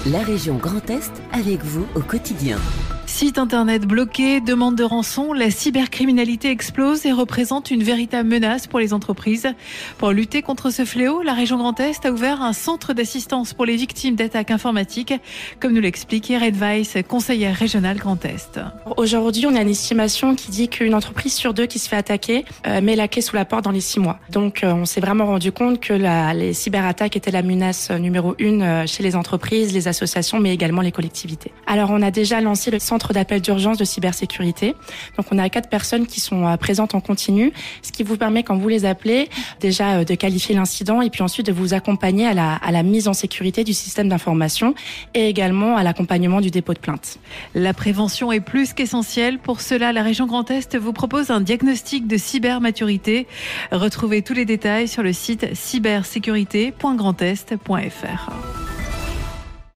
La région Grand Est avec vous au quotidien. Site internet bloqué, demande de rançon, la cybercriminalité explose et représente une véritable menace pour les entreprises. Pour lutter contre ce fléau, la région Grand Est a ouvert un centre d'assistance pour les victimes d'attaques informatiques, comme nous l'explique Ired Weiss, conseillère régionale Grand Est. Aujourd'hui, on a une estimation qui dit qu'une entreprise sur 2 qui se fait attaquer met la clé sous la porte dans les 6 mois. Donc, on s'est vraiment rendu compte que les cyberattaques étaient la menace numéro 1 chez les entreprises, les associations, mais également les collectivités. Alors, on a déjà lancé le centre d'appel d'urgence de cybersécurité. Donc, on a 4 personnes qui sont présentes en continu, ce qui vous permet, quand vous les appelez, déjà de qualifier l'incident et puis ensuite de vous accompagner à la mise en sécurité du système d'information et également à l'accompagnement du dépôt de plainte. La prévention est plus qu'essentielle. Pour cela, la région Grand Est vous propose un diagnostic de cybermaturité. Retrouvez tous les détails sur le site cybersécurité.grandest.fr.